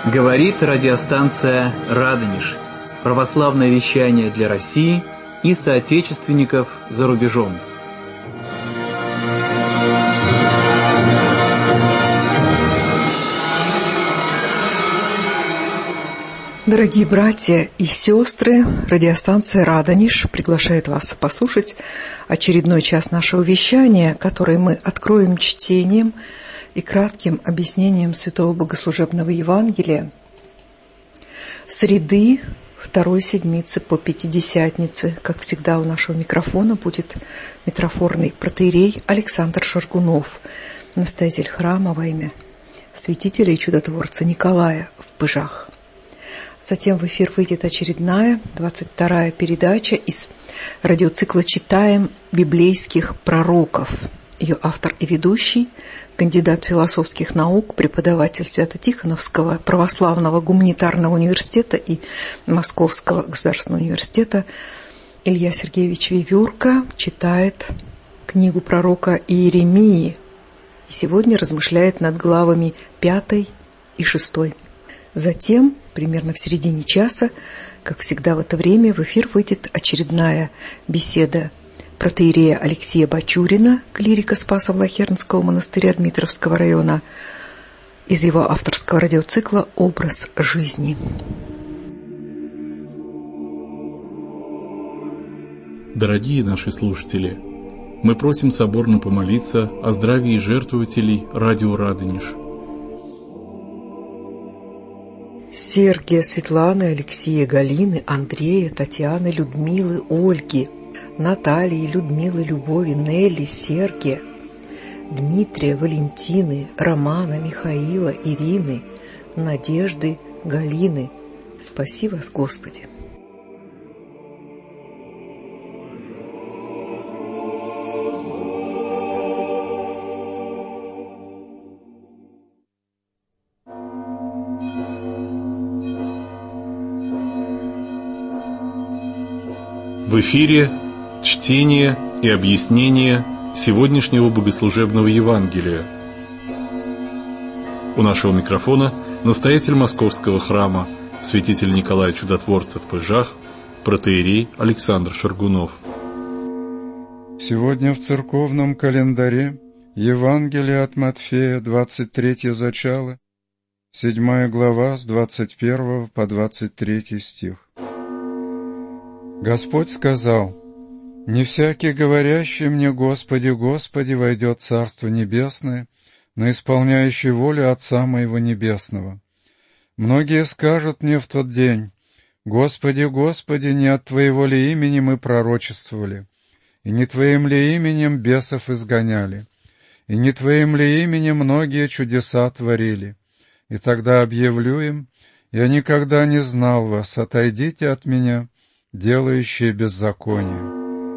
Говорит радиостанция «Радонеж». Православное вещание для России и соотечественников за рубежом. Дорогие братья и сестры, радиостанция «Радонеж» приглашает вас послушать очередной час нашего вещания, который мы откроем чтением и кратким объяснением Святого Богослужебного Евангелия среды второй седмицы по Пятидесятнице. Как всегда, у нашего микрофона будет митрофорный протоиерей Александр Шаргунов, настоятель храма во имя святителя и чудотворца Николая в Пыжах. Затем в эфир выйдет очередная, 22-я передача из радиоцикла «Читаем библейских пророков». Ее автор и ведущий, кандидат философских наук, преподаватель Свято-Тихоновского православного гуманитарного университета и Московского государственного университета Илья Сергеевич Вивюрка читает книгу пророка Иеремии и сегодня размышляет над главами 5 и 6. Затем, примерно в середине часа, как всегда в это время, в эфир выйдет очередная беседа протоиерея Алексея Бачурина, клирика Спасо-Влахернского монастыря Дмитровского района, из его авторского радиоцикла «Образ жизни». Дорогие наши слушатели, мы просим соборно помолиться о здравии жертвователей радио «Радонеж». Сергия, Светланы, Алексея, Галины, Андрея, Татьяны, Людмилы, Ольги, Натальи, Людмилы, Любови, Нелли, Сергия, Дмитрия, Валентины, Романа, Михаила, Ирины, Надежды, Галины. Спаси вас, Господи! В эфире чтение и объяснение сегодняшнего богослужебного Евангелия. У нашего микрофона настоятель Московского храма, святитель Николай Чудотворца в Пыжах, протоиерей Александр Шаргунов. Сегодня в церковном календаре Евангелие от Матфея, 23 зачало, 7 глава с 21 по 23 стих. Господь сказал: «Не всякий, говорящий мне: Господи, Господи, войдет в Царство Небесное, но исполняющий волю Отца Моего Небесного. Многие скажут мне в тот день: Господи, Господи, не от Твоего ли имени мы пророчествовали, и не Твоим ли именем бесов изгоняли, и не Твоим ли именем многие чудеса творили? И тогда объявлю им: я никогда не знал вас, отойдите от меня, делающие беззаконие».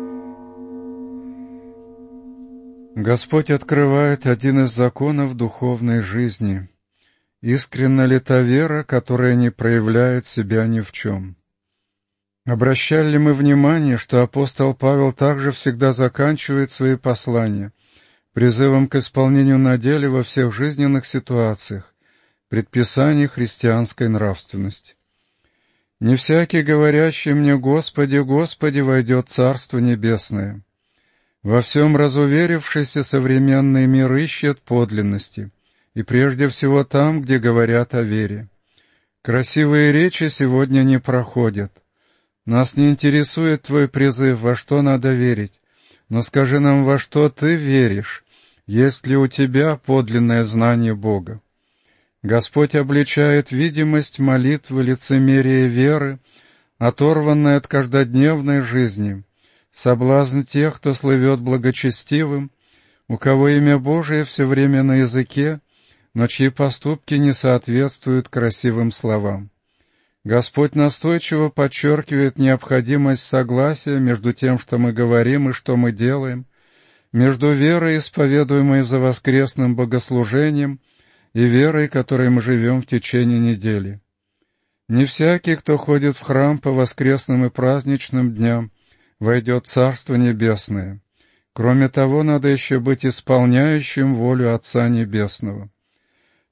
Господь открывает один из законов духовной жизни. Искренна ли та вера, которая не проявляет себя ни в чем? Обращали ли мы внимание, что апостол Павел также всегда заканчивает свои послания призывом к исполнению на деле во всех жизненных ситуациях предписаний христианской нравственности? «Не всякий, говорящий мне: Господи, Господи, войдет в Царство Небесное». Во всем разуверившийся современный мир ищет подлинности, и прежде всего там, где говорят о вере. Красивые речи сегодня не проходят. Нас не интересует твой призыв, во что надо верить, но скажи нам, во что ты веришь, есть ли у тебя подлинное знание Бога. Господь обличает видимость молитвы, лицемерие веры, оторванной от каждодневной жизни, соблазн тех, кто слывет благочестивым, у кого имя Божие все время на языке, но чьи поступки не соответствуют красивым словам. Господь настойчиво подчеркивает необходимость согласия между тем, что мы говорим и что мы делаем, между верой, исповедуемой за воскресным богослужением, и верой, которой мы живем в течение недели. Не всякий, кто ходит в храм по воскресным и праздничным дням, войдет в Царство Небесное. Кроме того, надо еще быть исполняющим волю Отца Небесного.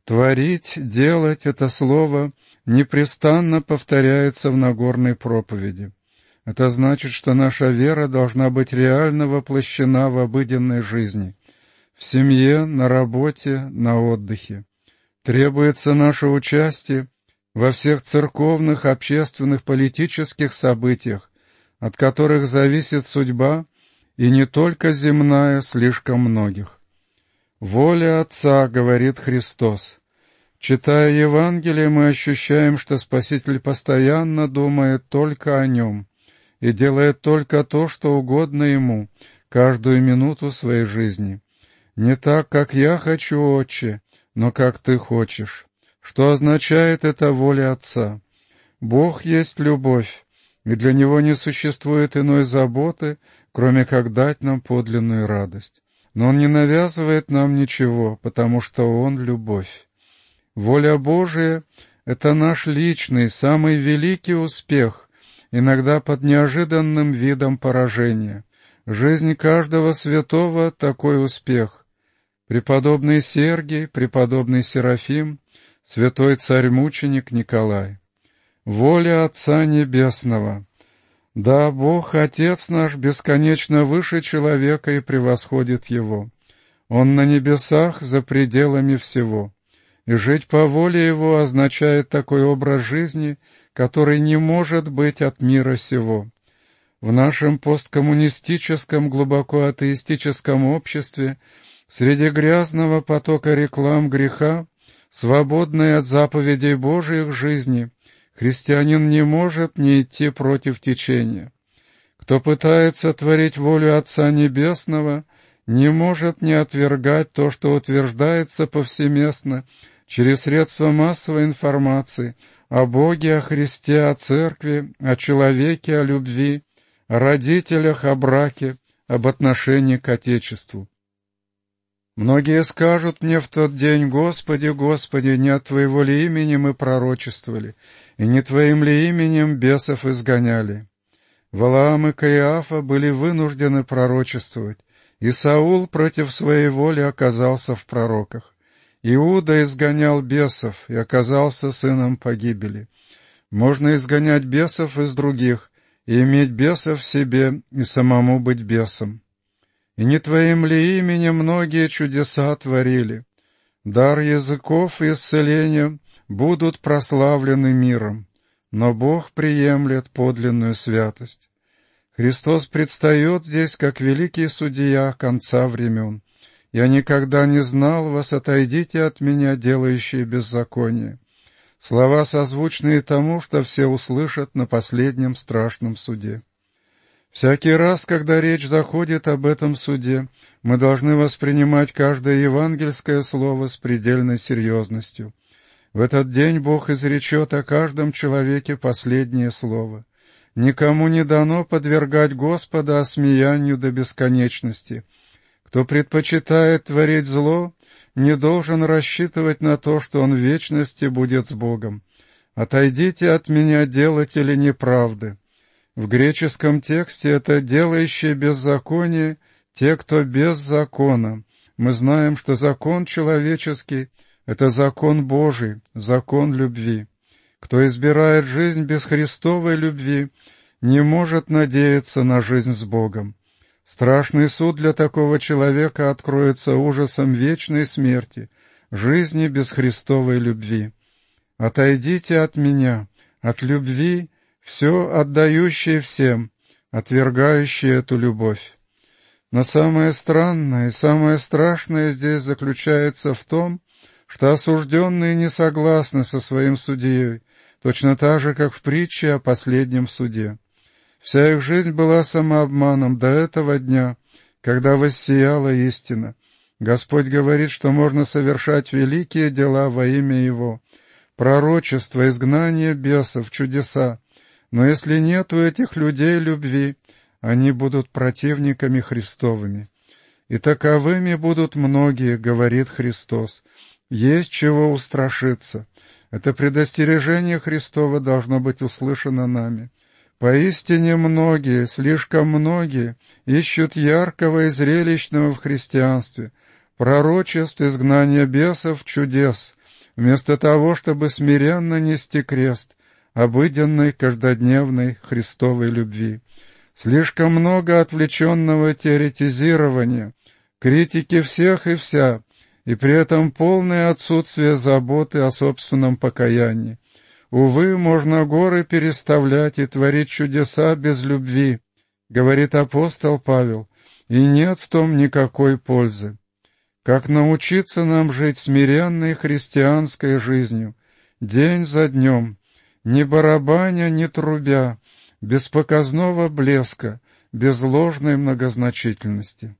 Творить, делать — это слово непрестанно повторяется в Нагорной проповеди. Это значит, что наша вера должна быть реально воплощена в обыденной жизни, в семье, на работе, на отдыхе. Требуется наше участие во всех церковных, общественных, политических событиях, от которых зависит судьба, и не только земная, слишком многих. «Воля Отца», — говорит Христос. Читая Евангелие, мы ощущаем, что Спаситель постоянно думает только о Нем и делает только то, что угодно Ему, каждую минуту своей жизни. «Не так, как я хочу, Отче, но как Ты хочешь». Что означает эта воля Отца? Бог есть любовь, и для Него не существует иной заботы, кроме как дать нам подлинную радость. Но Он не навязывает нам ничего, потому что Он — любовь. Воля Божия — это наш личный, самый великий успех, иногда под неожиданным видом поражения. Жизнь каждого святого — такой успех. Преподобный Сергий, преподобный Серафим, святой царь-мученик Николай. Воля Отца Небесного. Да, Бог, Отец наш, бесконечно выше человека и превосходит его. Он на небесах, за пределами всего. И жить по воле Его означает такой образ жизни, который не может быть от мира сего. В нашем посткоммунистическом, глубоко атеистическом обществе, среди грязного потока реклам греха, свободной от заповедей Божиих жизни, христианин не может не идти против течения. Кто пытается творить волю Отца Небесного, не может не отвергать то, что утверждается повсеместно через средства массовой информации о Боге, о Христе, о Церкви, о человеке, о любви, о родителях, о браке, об отношении к Отечеству. Многие скажут мне в тот день: «Господи, Господи, не от Твоего ли имени мы пророчествовали, и не Твоим ли именем бесов изгоняли?» Валаам и Каиафа были вынуждены пророчествовать, и Саул против своей воли оказался в пророках. Иуда изгонял бесов и оказался сыном погибели. Можно изгонять бесов из других и иметь бесов в себе и самому быть бесом. И не Твоим ли именем многие чудеса творили? Дар языков и исцеления будут прославлены миром, но Бог приемлет подлинную святость. Христос предстает здесь как великий судья конца времен. «Я никогда не знал вас, отойдите от меня, делающие беззаконие». Слова созвучные тому, что все услышат на последнем страшном суде. Всякий раз, когда речь заходит об этом суде, мы должны воспринимать каждое евангельское слово с предельной серьезностью. В этот день Бог изречет о каждом человеке последнее слово. Никому не дано подвергать Господа осмеянию до бесконечности. Кто предпочитает творить зло, не должен рассчитывать на то, что он в вечности будет с Богом. «Отойдите от меня, делатели неправды». В греческом тексте это «делающие беззаконие», те, кто без закона. Мы знаем, что закон человеческий — это закон Божий, закон любви. Кто избирает жизнь без Христовой любви, не может надеяться на жизнь с Богом. Страшный суд для такого человека откроется ужасом вечной смерти, жизни без Христовой любви. «Отойдите от меня, от любви, все отдающее всем, отвергающее эту любовь». Но самое странное и самое страшное здесь заключается в том, что осужденные не согласны со своим судьей, точно так же, как в притче о последнем суде. Вся их жизнь была самообманом до этого дня, когда воссияла истина. Господь говорит, что можно совершать великие дела во имя Его, пророчество, изгнание бесов, чудеса. Но если нет у этих людей любви, они будут противниками Христовыми. И таковыми будут многие, говорит Христос. Есть чего устрашиться. Это предостережение Христово должно быть услышано нами. Поистине многие, слишком многие, ищут яркого и зрелищного в христианстве, пророчеств, изгнания бесов, чудес, вместо того, чтобы смиренно нести крест обыденной, каждодневной Христовой любви. Слишком много отвлеченного теоретизирования, критики всех и вся, и при этом полное отсутствие заботы о собственном покаянии. Увы, можно горы переставлять и творить чудеса без любви, говорит апостол Павел, и нет в том никакой пользы. Как научиться нам жить смиренной христианской жизнью, день за днем, ни барабаня, ни трубя, без показного блеска, без ложной многозначительности.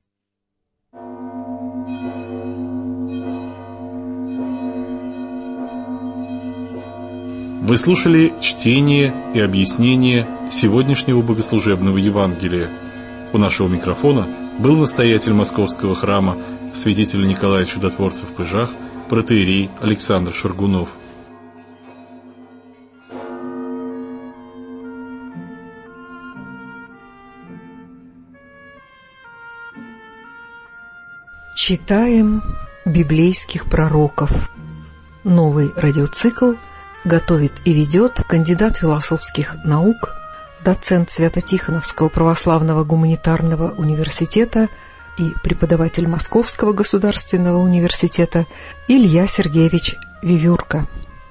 Вы слушали чтение и объяснение сегодняшнего богослужебного Евангелия. У нашего микрофона был настоятель Московского храма святителя Николая Чудотворца в Пыжах, протоиерей Александр Шаргунов. Читаем библейских пророков. Новый радиоцикл готовит и ведет кандидат философских наук, доцент Свято-Тихоновского православного гуманитарного университета и преподаватель Московского государственного университета Илья Сергеевич Вивюрка.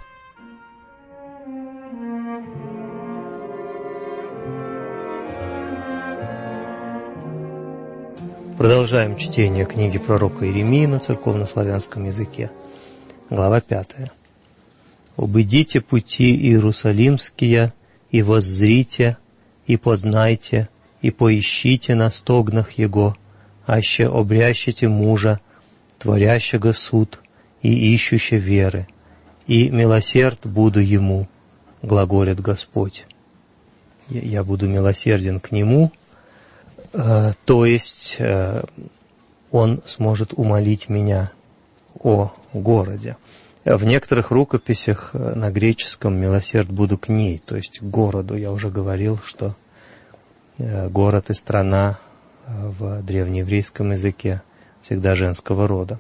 Продолжаем чтение книги пророка Иеремии на церковнославянском языке. Глава 5. «Обыдите пути иерусалимские, и воззрите, и познайте, и поищите на стогнах его, аще обрящите мужа, творящего суд, и ищуще веры, и милосерд буду ему, глаголит Господь». Я буду милосерден к нему, то есть он сможет умолить меня о городе. В некоторых рукописях на греческом «милосерд буду к ней», то есть к городу. Я уже говорил, что город и страна в древнееврейском языке всегда женского рода.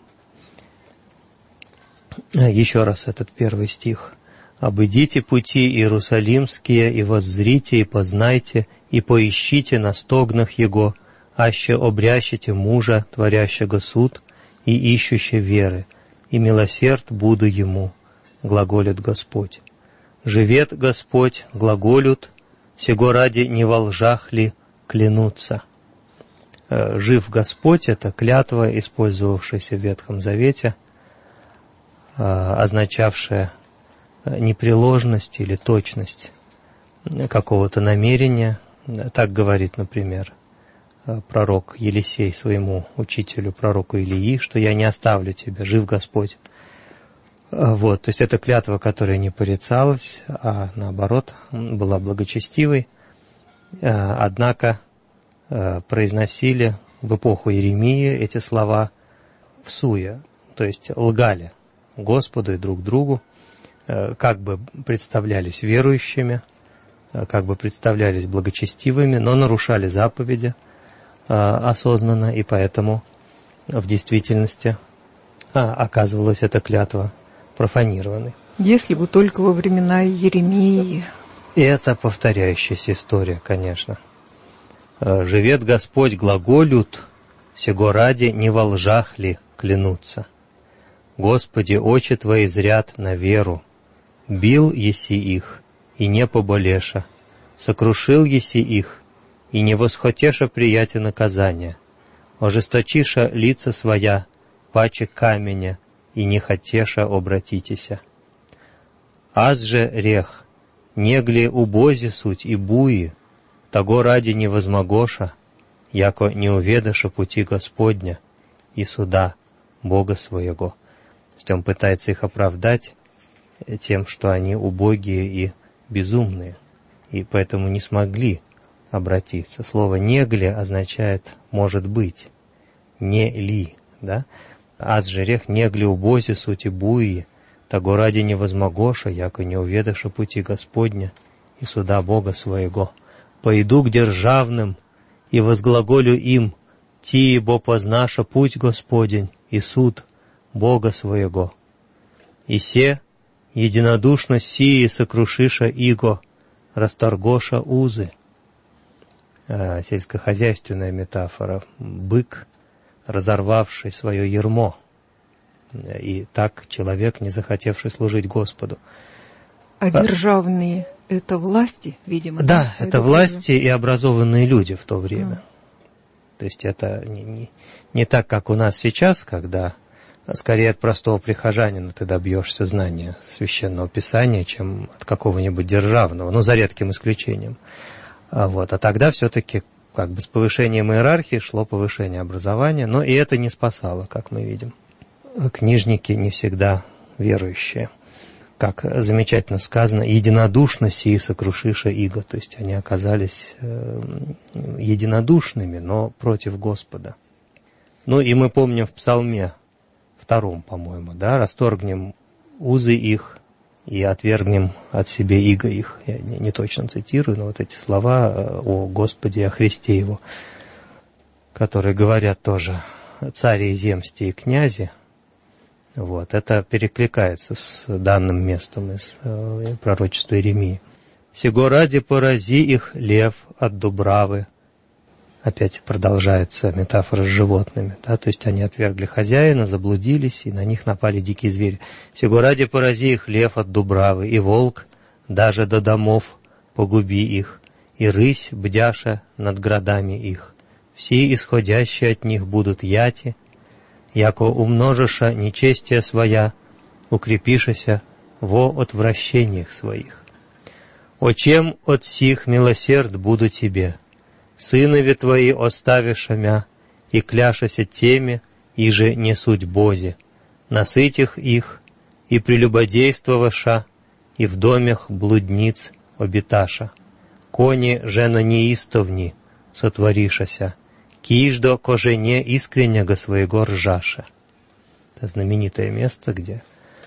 Еще раз этот первый стих. «Обыдите пути иерусалимские, и воззрите, и познайте, и поищите на стогнах его, аще обрящите мужа, творящего суд, и ищуще веры, и милосерд буду ему, глаголит Господь. Живет Господь, глаголют, сего ради не во лжах ли клянутся». Жив Господь — это клятва, использовавшаяся в Ветхом Завете, означавшая непреложность или точность какого-то намерения. Так говорит, например, пророк Елисей своему учителю, пророку Илии, что «я не оставлю тебя, жив Господь». То есть это клятва, которая не порицалась, а наоборот была благочестивой, однако произносили в эпоху Иеремии эти слова всуе, то есть лгали Господу и друг другу, как бы представлялись верующими, как бы представлялись благочестивыми, но нарушали заповеди осознанно, и поэтому в действительности оказывалась эта клятва профанированной. Если бы только во времена Иеремии. И это повторяющаяся история, конечно. «Живет Господь, глаголют, сего ради не во лжах ли клянутся. Господи, очи Твои зрят на веру, бил еси их, и не поболеша, сокрушил еси их, и не восхотеша прияти наказания, ожесточиша лица своя, паче каменя, и не хотеша обратитеся. Аз же рех, негли убози суть и буи, того ради не возмогоша, яко не уведаша пути Господня и суда Бога своего». То есть он пытается их оправдать тем, что они убогие и безумные, и поэтому не смогли обратиться. Слово «негли» означает «может быть», «не ли», да? «Аз же рех негли убози сути буи, того ради не возмогоша, яко не уведаша пути Господня и суда Бога своего. Пойду к державным и возглаголю им, ти, бо познаша путь Господень и суд Бога своего. И се единодушно сии сокрушиша иго, расторгоша узы. Сельскохозяйственная метафора. Бык, разорвавший свое ярмо. И так человек, не захотевший служить Господу. А державные — это власти, видимо? Да, это власти и образованные люди в то время. То есть это не так, как у нас сейчас, когда скорее от простого прихожанина ты добьешься знания Священного Писания, чем от какого-нибудь державного, за редким исключением. А тогда все-таки как бы с повышением иерархии шло повышение образования, но и это не спасало, как мы видим. Книжники не всегда верующие. Как замечательно сказано, единодушно сии сокрушиша иго. То есть они оказались единодушными, но против Господа. И мы помним в Псалме 2, по-моему, расторгнем узы их и отвергнем от себя иго их. Я не точно цитирую, но эти слова о Господе и о Христе Его, которые говорят тоже цари земсти и князи. Это перекликается с данным местом из пророчества Иеремии. «Сего ради порази их лев от дубравы». Опять продолжается метафора с животными. То есть они отвергли хозяина, заблудились, и на них напали дикие звери. «Сего ради порази их лев от дубравы, и волк даже до домов погуби их, и рысь, бдяша над градами их. Все исходящие от них будут яти, яко умножиша нечестие своя, укрепишася во отвращениях своих. О чем от сих милосерд буду тебе? Сынови твои оставиша мя, и кляшася теми, иже не суть бози, насытих их, и прелюбодействоваша, и в домях блудниц обиташа. Кони жена неистовни сотворишася, киждо ко жене искреннего своего ржаша». Это знаменитое место, где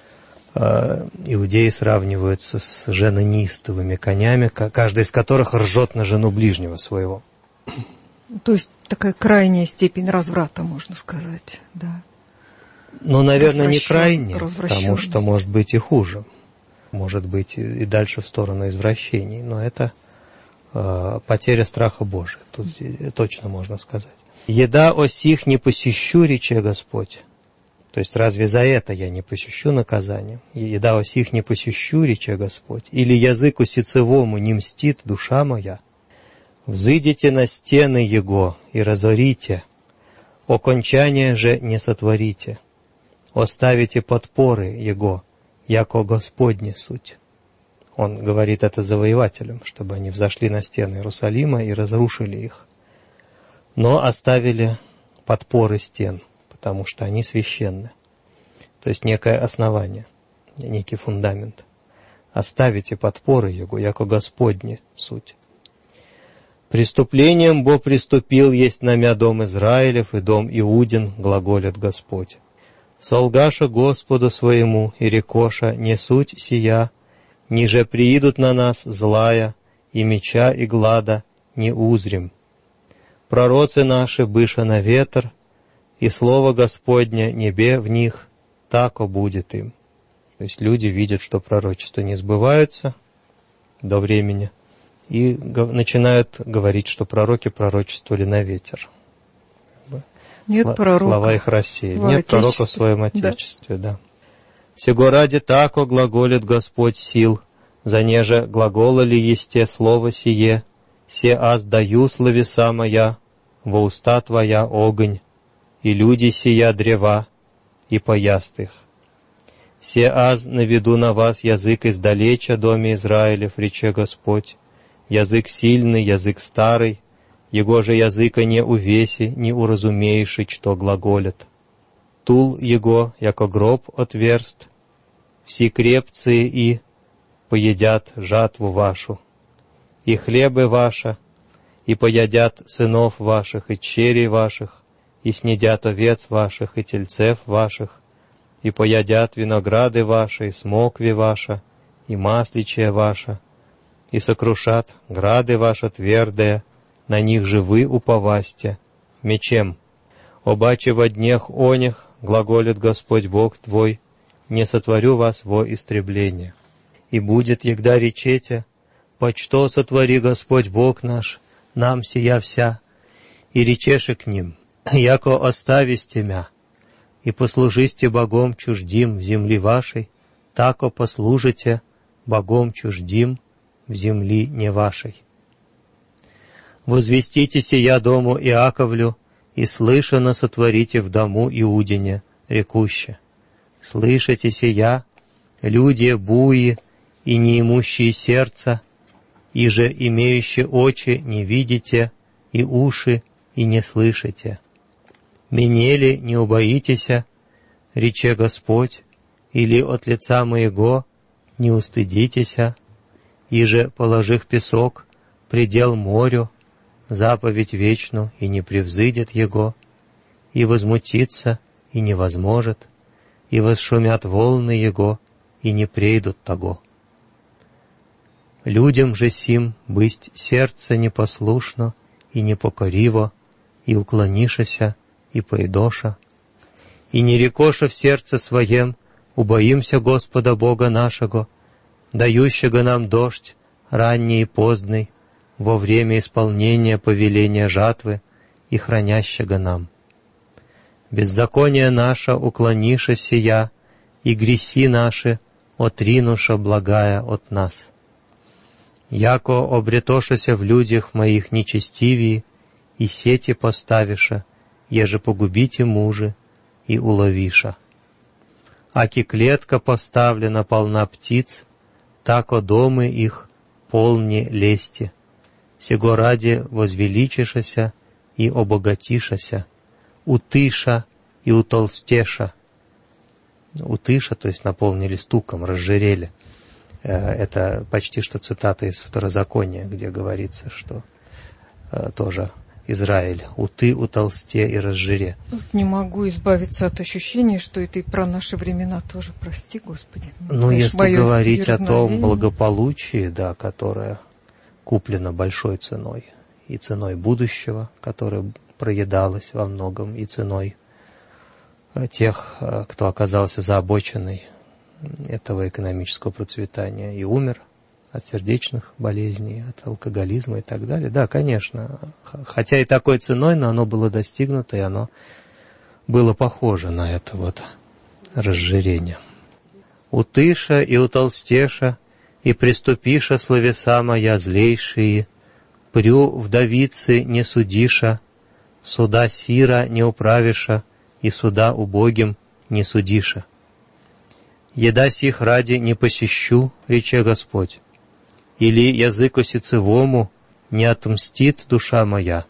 иудеи сравниваются с женонеистовыми конями, каждый из которых ржет на жену ближнего своего. То есть такая крайняя степень разврата, можно сказать, да. Наверное, не крайняя, потому что может быть и хуже. Может быть и дальше в сторону извращений, но это потеря страха Божия, тут точно можно сказать. «Еда осих не посещу, рече Господь». То есть разве за это я не посещу наказание? «Еда осих не посещу, рече Господь». Или языку сицевому не мстит душа моя. «Взыдите на стены его и разорите, окончание же не сотворите. Оставите подпоры его, яко Господне суть». Он говорит это завоевателям, чтобы они взошли на стены Иерусалима и разрушили их. Но оставили подпоры стен, потому что они священны. То есть некое основание, некий фундамент. «Оставите подпоры его, яко Господне суть. Преступлением бо приступил есть на мя дом Израилев и дом Иудин, глаголит Господь. Солгаша Господу своему и рекоша, не суть сия, ниже приидут на нас злая, и меча и глада не узрим. Пророцы наши быша на ветер, и слово Господне небе в них, тако будет им». То есть люди видят, что пророчества не сбываются до времени, и начинают говорить, что пророки пророчествовали на ветер. Нет пророков. Слова их рассеяли. Нет пророков в своем Отечестве, да. «Сего ради тако глаголит Господь сил, за неже глаголали есте слово сие, се аз даю словеса моя, во уста твоя огонь, и люди сия древа, и пояст их. Се аз наведу на вас язык издалеча, доме Израилев, рече Господь, язык сильный, язык старый, его же языка не увеси, не уразумеешь, что глаголят. Тул его, яко гроб отверст, все крепцы и поедят жатву вашу, и хлебы ваша, и поедят сынов ваших, и черей ваших, и снедят овец ваших, и тельцев ваших, и поедят винограды ваши, и смокви ваша, и масличие ваше, и сокрушат грады ваши твердые, на них же вы уповасте, мечем. Обаче во днях о них, глаголит Господь Бог твой, не сотворю вас во истребление. И будет, егда речете, почто сотвори Господь Бог наш, нам сия вся, и речеше к ним, яко остависте мя, и послужисте богом чуждим в земли вашей, тако послужите богом чуждим в земли не вашей. Возвестите сия дому Иаковлю, и слышано сотворите в дому Иудине, рекуще. Слышите сия, люди буи и неимущие сердца, и же имеющие очи не видите, и уши и не слышите. Менели не убоитеся, рече Господь, или от лица моего не устыдитеся, и же, положив песок, предел морю, заповедь вечну, и не превзыдет его, и возмутится, и не возможет, и восшумят волны его, и не прейдут того. Людям же сим бысть сердце непослушно, и непокориво, и уклонишася, и пойдоша, и не рекоша в сердце своем, убоимся Господа Бога нашего, дающего нам дождь, ранний и поздний, во время исполнения повеления жатвы и хранящего нам. Беззаконие наше уклониша сия, и греси наши отринуша благая от нас. Яко обретошася в людях моих нечестивии, и сети поставиша, еже погубите мужи, и уловиша. Аки клетка поставлена полна птиц, тако домы их полни лести. Сего ради возвеличишася и обогатишася, утыша и утолстеша. Утыша, то есть наполнили стуком, разжирели. Это почти что цитата из Второзакония, где говорится, что тоже Израиль, уты, утолсте и разжире. Не могу избавиться от ощущения, что это и про наши времена тоже, прости, Господи. Ну, если говорить о том благополучии, да, которое куплено большой ценой, и ценой будущего, которое проедалось во многом, и ценой тех, кто оказался за обочиной этого экономического процветания и умер от сердечных болезней, от алкоголизма и так далее. Да, конечно, хотя и такой ценой, но оно было достигнуто, и оно было похоже на это вот разжирение. «Утыша и утолстеша, и приступиша словеса моя злейшие, прю вдовицы не судиша, суда сира не управиша, и суда убогим не судиша. Еда сих ради не посещу, рече Господь, или языку сицевому не отмстит душа моя.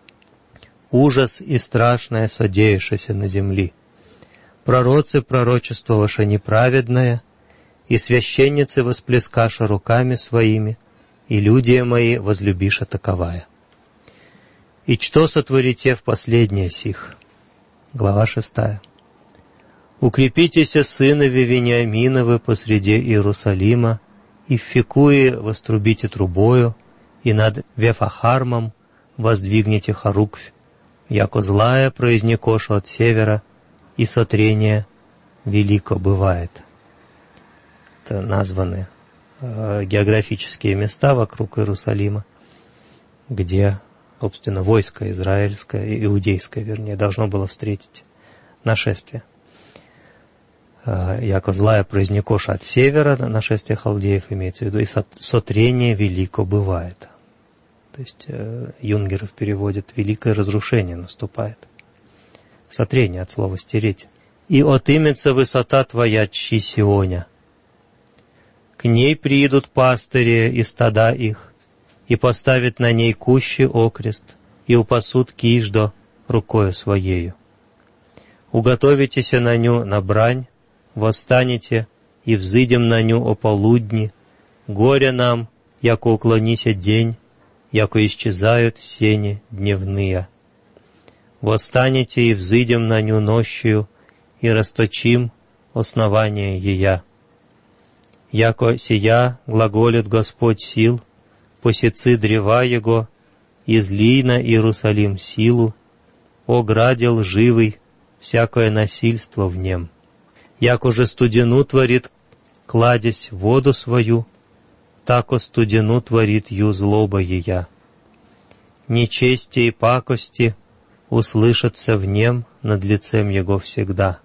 Ужас и страшное содеявшееся на земли. Пророцы пророчествоваша неправедное, и священницы восплескаша руками своими, и люди мои возлюбиша таковая. И что сотворите в последнее сих?» Глава 6. «Укрепитеся, сынови Вениаминовы, посреди Иерусалима, и в Фикуе вострубите трубою, и над Вефахармом воздвигните хоруквь, яко злая произнекошу от севера, и сотрение велико бывает». Это названы географические места вокруг Иерусалима, где, собственно, войско израильское, иудейское, вернее, должно было встретить нашествие. Яко злая произнекоша от севера, нашествие халдеев имеется в виду, и сотрение велико бывает. То есть Юнгеров переводит «великое разрушение наступает». Сотрение от слова «стереть». «И отымется высота твоя, чьи Сионя. К ней приидут пастыри и стада их, и поставят на ней кущи окрест, и упасут киждо рукою своею. Уготовитеся на ню на брань, восстанете, и взыдем на ню о полудни, горе нам, яко уклонися день, яко исчезают сени дневные. Восстанете и взыдем на ню нощью, и расточим основание ея. Яко сия глаголит Господь сил, посецы древа Его, излий на Иерусалим силу, о граде лживый, всякое насильство в нем. Як уже студену творит, кладясь воду свою, тако студену творит ю злоба ея. Нечести и пакости услышатся в нем над лицем его всегда.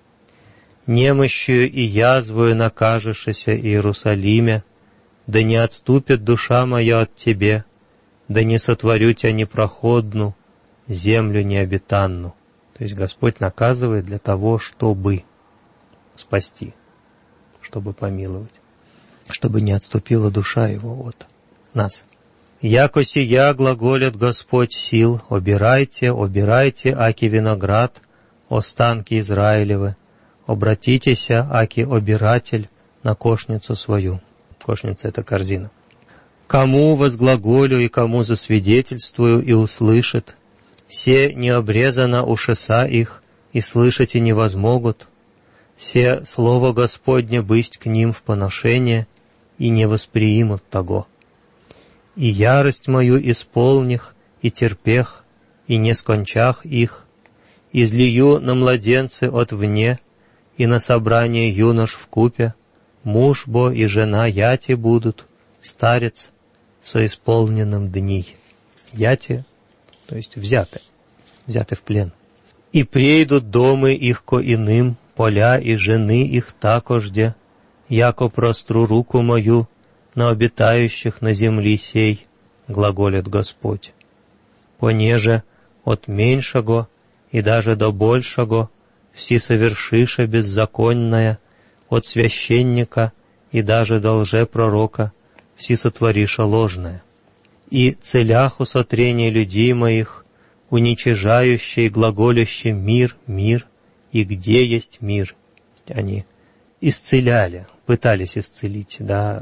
Немощью и язвою накажешься Иерусалиме, да не отступит душа моя от тебе, да не сотворю тебя непроходну, землю необитанну. То есть Господь наказывает для того, чтобы спасти, чтобы помиловать, чтобы не отступила душа его от нас. Яко сия глаголит Господь сил, обирайте, обирайте, аки виноград, останки Израилевы, обратитеся, аки обиратель, на кошницу свою. Кошница — это корзина. Кому возглаголю и кому засвидетельствую и услышит, се не обрезано ушеса их, и слышать и не возмогут, се слово Господне бысть к ним в поношение, и не восприимут того. И ярость мою исполних, и терпех, и не скончах их, излию на младенцы отвне, и на собрание юнош вкупе, муж бо и жена яти будут, старец со исполненным дней. Яти, то есть взяты в плен. И прейдут домы их ко иным, поля и жены их такожде, яко простру руку мою на обитающих на земли сей, глаголит Господь. Понеже от меньшего и даже до большего все совершиша беззаконное, от священника и даже до лжепророка все сотвориша ложное. И целяху сотрения людей моих, уничижающий, глаголящий мир, мир, и где есть мир. Они исцеляли, пытались исцелить,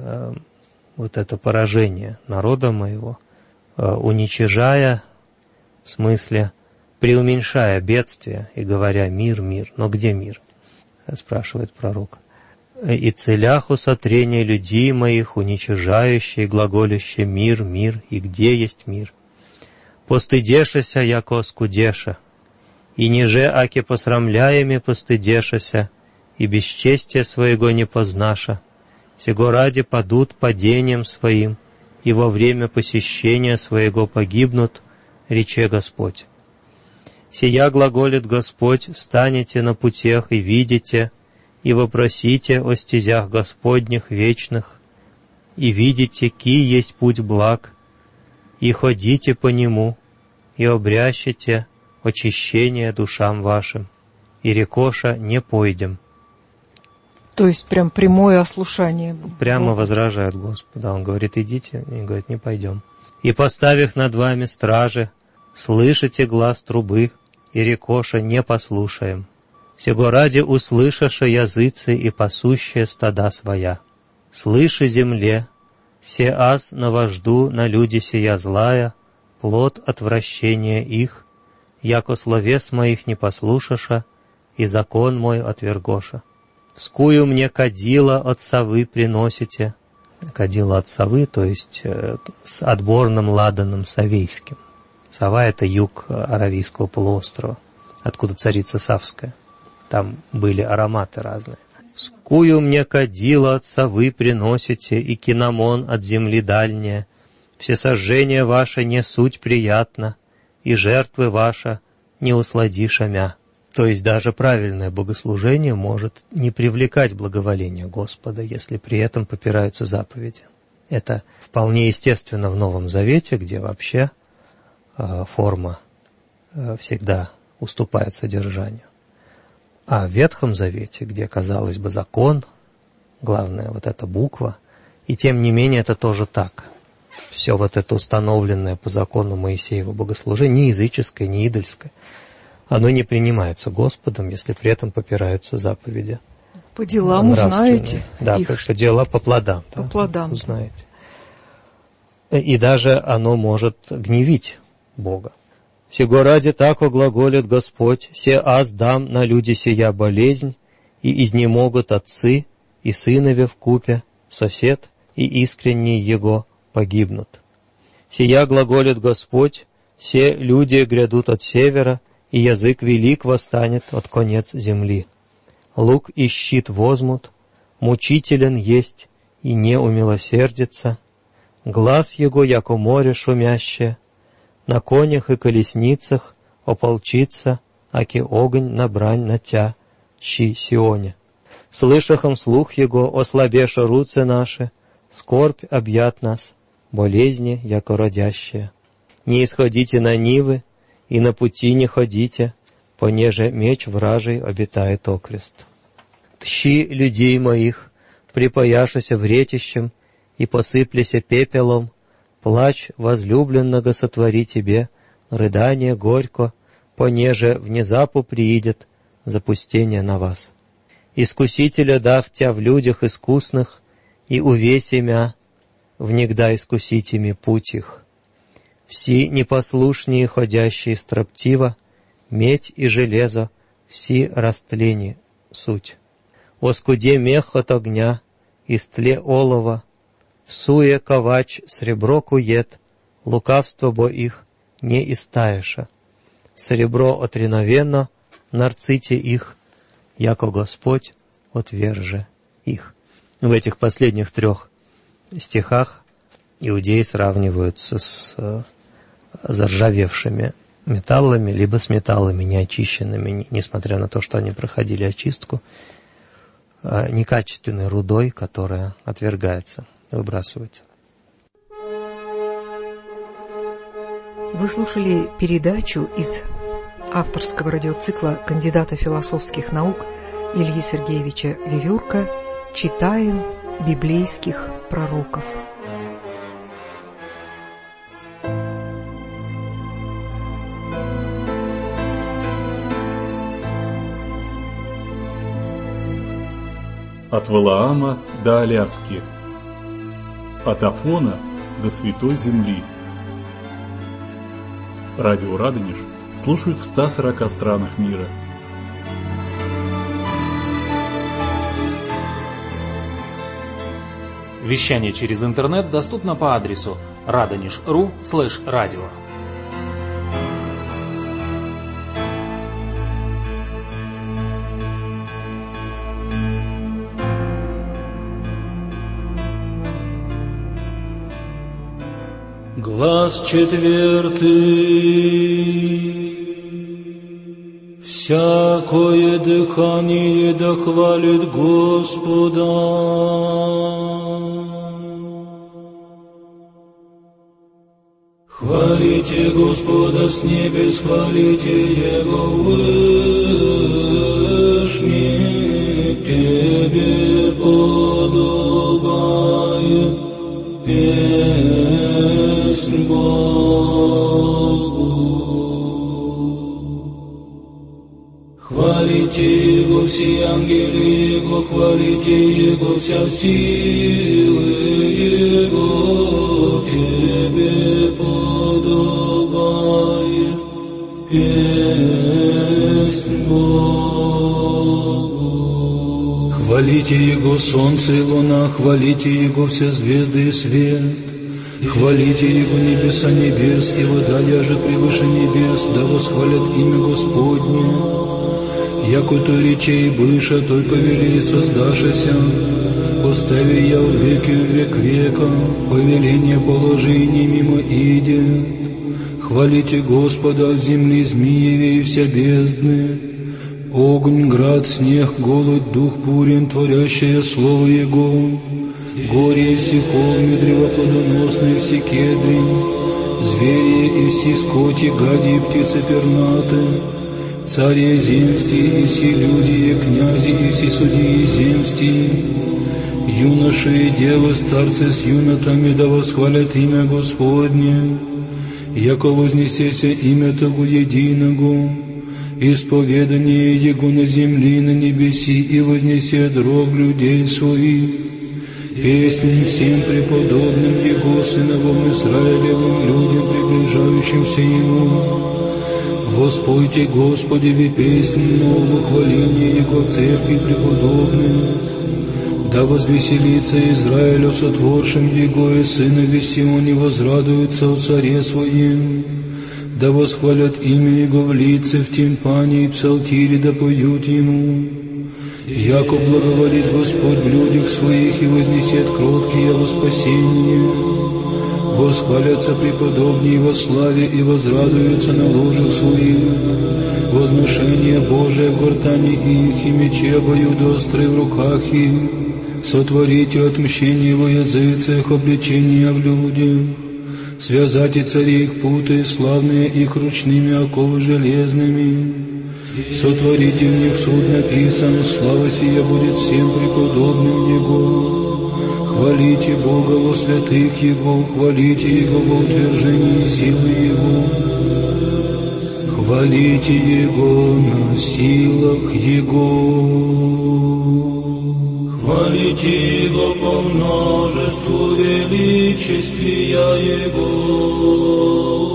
вот это поражение народа моего, уничижая, в смысле, преуменьшая бедствие и говоря «мир, мир». Но где мир? Спрашивает пророк. И целяху сотрения людей моих, уничижающий, глаголящий мир, мир, и где есть мир? Постыдешася, яко оскудеша, и ниже, аки посрамляями постыдешася, и бесчестия своего не познаша, сего ради падут падением своим, и во время посещения своего погибнут, рече Господь. Сия глаголит Господь, станете на путях и видите, и вопросите о стезях Господних вечных, и видите, ки есть путь благ, и ходите по нему, и обрящите очищение душам вашим, и рекоша не пойдем. То есть прям прямое ослушание. Прямо возражает Господу. Он говорит, идите, и говорит, не пойдем. И поставив над вами стражи, слышите глаз трубы, и рекоша не послушаем. Сего ради услышаше языцы и пасущие стада своя. Слыши земле, се аз навожду на люди сия злая, плод отвращения их, яко словес моих не послушаша, и закон мой отвергоша. Скую мне кадила от совы приносите. Кадила от совы, то есть с отборным ладаном совейским. Сова — это юг Аравийского полуострова, откуда царица Савская. Там были ароматы разные. Скую мне кадила от совы приносите, и кинамон от земли дальняя. Все сожжения ваши не суть приятно, и жертвы ваша не усладиша мя. То есть даже правильное богослужение может не привлекать благоволение Господа, если при этом попираются заповеди. Это вполне естественно в Новом Завете, где вообще форма всегда уступает содержанию. А в Ветхом Завете, где, казалось бы, закон, главное вот эта буква, и тем не менее это тоже так. Все вот это установленное по закону Моисеева богослужение, ни языческое, ни идольское, оно не принимается Господом, если при этом попираются заповеди. По делам узнаете. Да, их. по делам, по плодам. По плодам. Узнаете. И даже оно может гневить Бога. «Сего ради тако глаголит Господь, се аз дам на люди сия болезнь, и изнемогут отцы, и сынове вкупе, сосед, и искренний его погибнут. Сия глаголит Господь, се люди грядут от севера, и язык велик восстанет от конец земли. лук и щит возьмут, мучителен есть и не умилосердится, глаз его, яко море шумящее, на конях и колесницах ополчится, аки огонь на брань на тя, щи Сионе. Слышахом слух его, ослабеша руцы наши, скорбь объят нас, болезни, яко родящие. Не исходите на нивы, и на пути не ходите, понеже меч вражий обитает окрест. Тщи людей моих, припаяшися вретищем, и посыплися пепелом, плач возлюбленного сотвори тебе, рыдание горько, понеже внезапу приидет запустение на вас. Искусителя дах тя в людях искусных, и увеси мя, внегда искуситими путь их. Все непослушние, ходящие строптиво, медь и железо, все растлени суть. Оскуде мех от огня, истле олова, всуе ковач сребро кует, лукавство бо их не истаеша. Серебро отреновенно, нарците их, яко Господь отверже их. В этих последних 3 стихах иудеи сравниваются с заржавевшими металлами, либо с металлами неочищенными, несмотря на то, что они проходили очистку, некачественной рудой, которая отвергается, выбрасывается. Вы слушали передачу из авторского радиоцикла кандидата философских наук Ильи Сергеевича Вевюрка «Читаем библейских пророков». От Валаама до Аляски, от Афона до Святой Земли. Радио Радонеж слушают в 140 странах мира. Вещание через интернет доступно по адресу radonish.ru/radio. Глаз 4. Всякое дыхание да хвалит Господа. Хвалите Господа с небес, хвалите Его вышний, Тебе подобает песнь Богу. Хвалите Его все ангелы Его, хвалите Его вся силы Его, Тебе подобает песнь Богу. Хвалите Его солнце и луна, хвалите Его все звезды и свет. Хвалите Его небеса небес, и вода яже превыше небес, да восхвалят имя Господне. Яко той речей быша, той повели создашися, постави я в веки в век века, повеление положений мимо идет. Хвалите Господа от земли змееве и вся бездны, огонь, град, снег, голод, дух бурен, творящее слово Его, горе и все холмы, древа плодоносные, все кедры, звери и все скоти, гади и птицы пернаты, цари земсти и все люди, и князи и все судьи земсти, юноши и девы, старцы с юнотами, да восхвалят имя Господне, яко вознесеся имя Того единого, исповедание Его на земли, на небеси, и вознесет рог людей своих, песнь всем преподобным Его, сыновам Израилевым, людям, приближающимся Ему. Воспойте Господи ви песнь новую, хваление Его церкви преподобных. Да возвеселится Израилю сотворшим Его, и сынове Сионе возрадуются о царе своем. Да восхвалят имя Его в лице, в тимпане и псалтире, да поют Ему. Яко благоволит Господь в людях своих и вознесет кроткие во спасение. Восхвалятся преподобнее во славе и возрадуются на ложах своих. Возношение Божие в гортани их, и мечи обоюдоострые в руках их. Сотворите отмщение во языцах, обличения в людях. Связайте цари их путы, славные их ручными оковы железными. Сотворите в них суд написан, слава сия будет всем преподобным Его. Хвалите Бога во святых Его, хвалите Его во утверждении силы Его. Хвалите Его на силах Его. Хвалите Его по множеству величествия Его.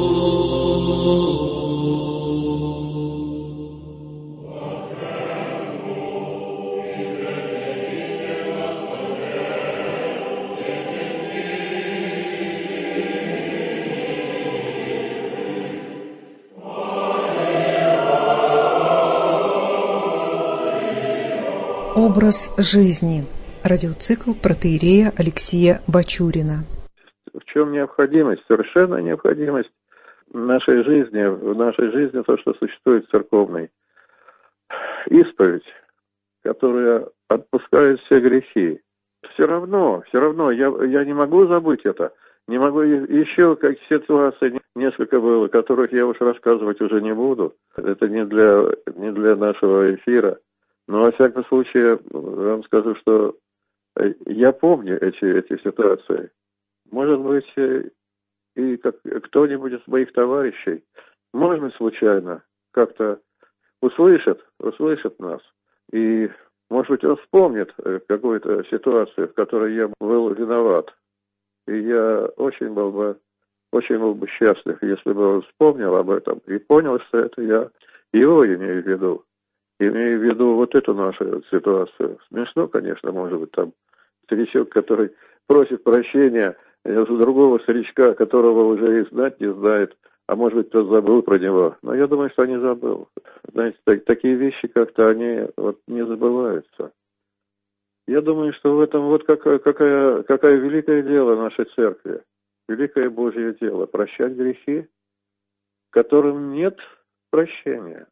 Образ жизни. Радиоцикл протоиерея Алексея Бачурина. В чем необходимость? Совершенно необходимость в нашей жизни то, что существует в церковной. Исповедь, которая отпускает все грехи. Все равно, я не могу забыть это. Не могу, еще как ситуаций несколько было, которых я уж рассказывать уже не буду. Это не для нашего эфира. Но, во всяком случае, я вам скажу, что я помню эти ситуации. Может быть, и кто-нибудь из моих товарищей, может быть, случайно, как-то услышит нас. И, может быть, он вспомнит какую-то ситуацию, в которой я был виноват. И я очень был бы счастлив, если бы он вспомнил об этом и понял, что это я его имею в виду. Имею в виду вот эту нашу ситуацию. Смешно, конечно, может быть, там старичок, который просит прощения за другого старичка, которого уже и знать не знает, а может быть, кто забыл про него. Но я думаю, что не забыл. Знаете, такие вещи как-то они вот не забываются. Я думаю, что в этом вот какое великое дело нашей церкви, великое Божье дело, прощать грехи, которым нет прощения.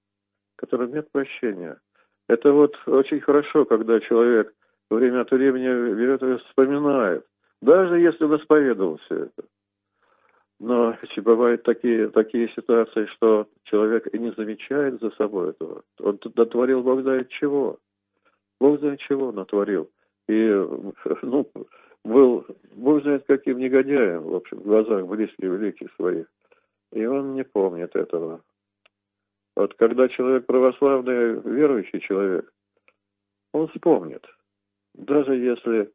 Это вот очень хорошо, когда человек время от времени берет и вспоминает, даже если он исповедовал все это. Но бывают такие ситуации, что человек и не замечает за собой этого. Он натворил Бог знает чего. Бог знает чего натворил. И, был Бог знает каким негодяем, в общем, в глазах близких, великих своих. И он не помнит этого. Вот когда человек православный, верующий человек, он вспомнит. Даже если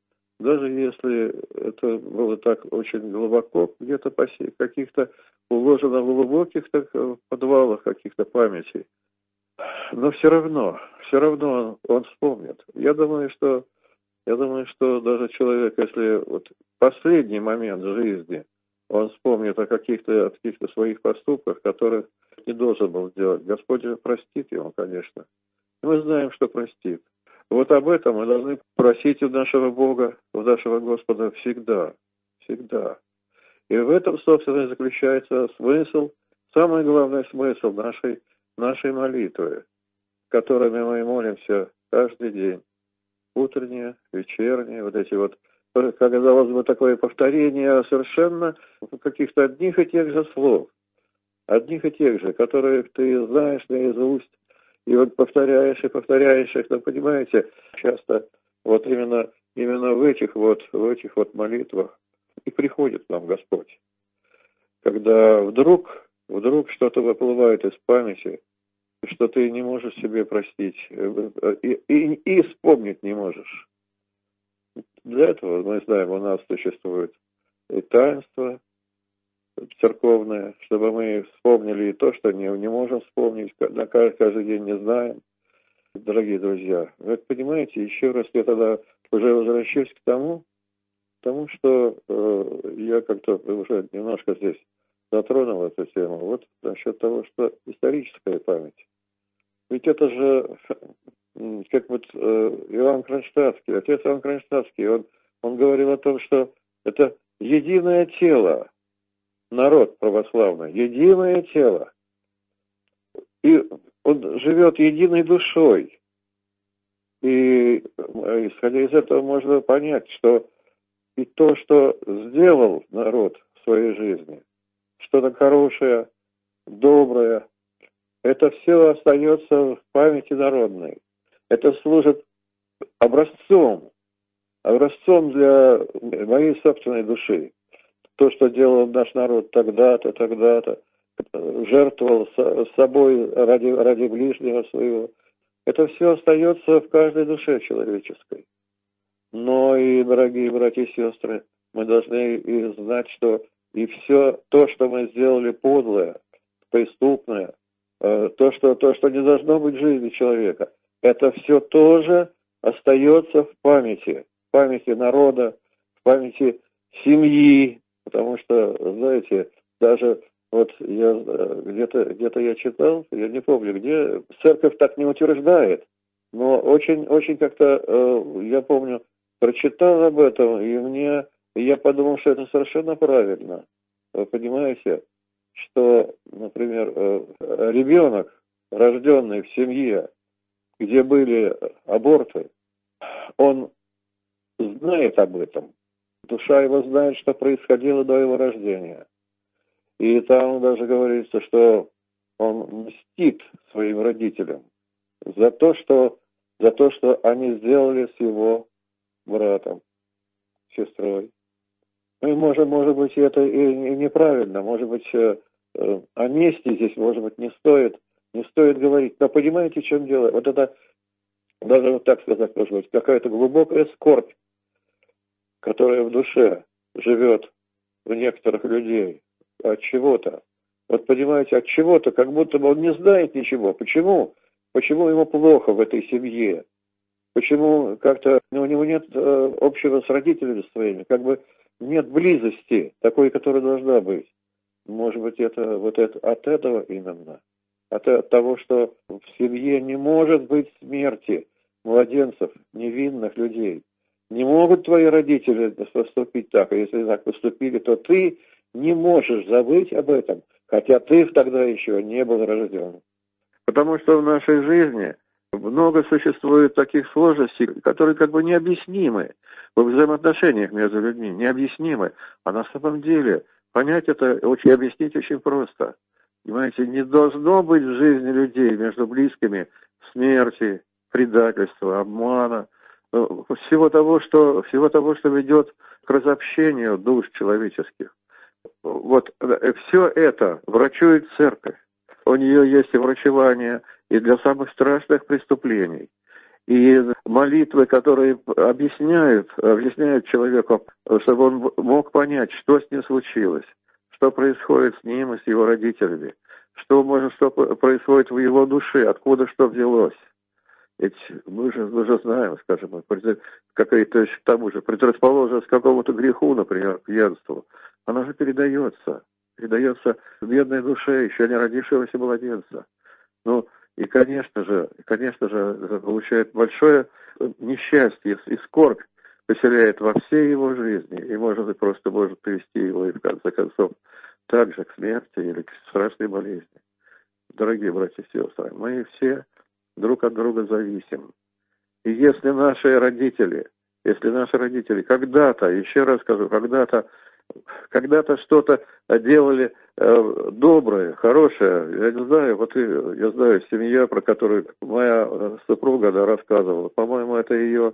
это было так очень глубоко, где-то каких-то уложено в глубоких подвалах каких-то памятей. Но все равно он вспомнит. Я думаю, что даже человек, если вот последний момент жизни, он вспомнит о каких-то своих поступках, которых не должен был сделать. Господь же простит ему, конечно. Мы знаем, что простит. Вот об этом мы должны просить у нашего Бога, у нашего Господа всегда. Всегда. И в этом, собственно, заключается смысл, самый главный смысл нашей молитвы, которыми мы молимся каждый день. Утренние, вечерние, вот эти вот, казалось бы, такое повторение совершенно каких-то одних и тех же слов. Одних и тех же, которые ты знаешь наизусть, и вот повторяешь их, но понимаете, часто вот именно в этих вот молитвах и приходит к нам Господь. Когда вдруг что-то выплывает из памяти, что ты не можешь себе простить, и вспомнить не можешь. Для этого, мы знаем, у нас существует и таинство церковное, чтобы мы вспомнили и то, что не можем вспомнить, каждый день не знаем. Дорогие друзья, вы понимаете, еще раз я тогда уже возвращаюсь к тому, что я как-то уже немножко здесь затронул эту тему. Вот насчет того, что историческая память. Ведь это же как вот Иоанн Кронштадтский, отец Иоанн Кронштадтский, он говорил о том, что это единое тело, народ православный, единое тело. И он живет единой душой. И исходя из этого можно понять, что и то, что сделал народ в своей жизни, что-то хорошее, доброе, это все остается в памяти народной. Это служит образцом для моей собственной души. То, что делал наш народ тогда-то, жертвовал собой ради ближнего своего, это все остается в каждой душе человеческой. Но и, дорогие братья и сестры, мы должны и знать, что и все то, что мы сделали подлое, преступное, то, что не должно быть в жизни человека, это все тоже остается в памяти народа, в памяти семьи, потому что, знаете, даже вот я где-то я читал, я не помню где, церковь так не утверждает, но очень как-то, я помню, прочитал об этом, и я подумал, что это совершенно правильно. Вы понимаете, что, например, ребенок, рожденный в семье, где были аборты, он знает об этом. Душа его знает, что происходило до его рождения. И там даже говорится, что он мстит своим родителям за то, что они сделали с его братом, сестрой. Ну и может быть, это и неправильно, может быть, о мести здесь, может быть, не стоит говорить. Но понимаете, в чем дело? Вот это, даже вот так сказать, может быть, какая-то глубокая скорбь, которая в душе живет у некоторых людей от чего-то. Вот понимаете, от чего-то, как будто бы он не знает ничего. Почему? Почему ему плохо в этой семье? Почему как-то у него нет общего с родителями своими? Как бы нет близости такой, которая должна быть. Может быть, это от этого именно. От того, что в семье не может быть смерти младенцев, невинных людей. Не могут твои родители поступить так, а если так поступили, то ты не можешь забыть об этом, хотя ты тогда еще не был рожден. Потому что в нашей жизни много существует таких сложностей, которые как бы необъяснимы во взаимоотношениях между людьми, необъяснимы. А на самом деле понять это, объяснить очень просто. Понимаете, не должно быть в жизни людей между близкими смерти, предательства, обмана, всего того, что ведет к разобщению душ человеческих. Вот все это врачует церковь. У нее есть и врачевание и для самых страшных преступлений. И молитвы, которые объясняют человеку, чтобы он мог понять, что с ним случилось, что происходит с ним и с его родителями, что происходит в его душе, откуда что взялось. Ведь мы же знаем, скажем, какая-то к тому же предрасположенность к какому-то греху, например, к пьянству. Она же передается в бедной душе еще не родившегося младенца. Ну, и, конечно же, получает большое несчастье и скорбь поселяет во всей его жизни, и, может привести его, и, в конце концов, также к смерти или к страшной болезни. Дорогие братья и сестры, мы все друг от друга зависим. И если наши родители когда-то, еще раз скажу, когда-то что-то делали доброе, хорошее, я не знаю, я знаю семья, про которую моя супруга рассказывала, по-моему, это ее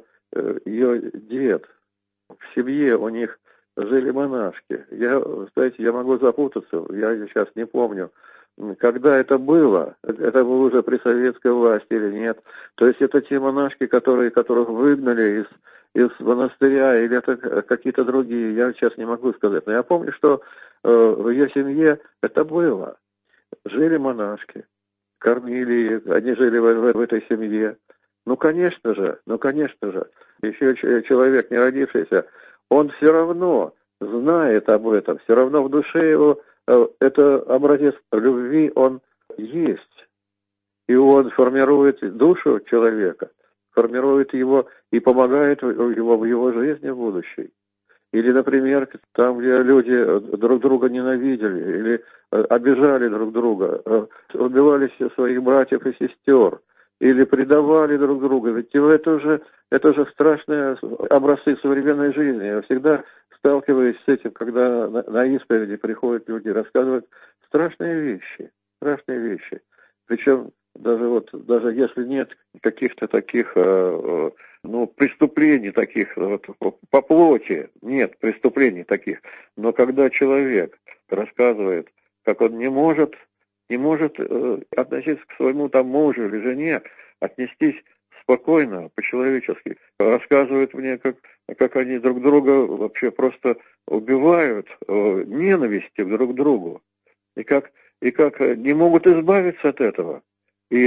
дед. В семье у них жили монашки. Я могу запутаться, я сейчас не помню, когда это было уже при советской власти или нет. То есть это те монашки, которых выгнали из монастыря, или это какие-то другие, я сейчас не могу сказать. Но я помню, что в ее семье это было. Жили монашки, кормили, они жили в этой семье. Ну, конечно же, еще человек, не родившийся, он все равно знает об этом, все равно в душе его это образец любви, он есть. и он формирует душу человека, формирует его и помогает его в его жизни в будущей. Или, например, там, где люди друг друга ненавидели или обижали друг друга, убивали своих братьев и сестер, или предавали друг друга. Ведь это же страшные образцы современной жизни. Я всегда сталкиваюсь с этим, когда на исповеди приходят люди, рассказывают страшные вещи. Причем даже если нет каких-то таких преступлений таких по плоти, нет преступлений таких, но когда человек рассказывает, как он не может относиться к своему мужу или жене, отнестись спокойно, по-человечески, рассказывает мне, как они друг друга вообще просто убивают ненавистью друг к другу, и как не могут избавиться от этого. И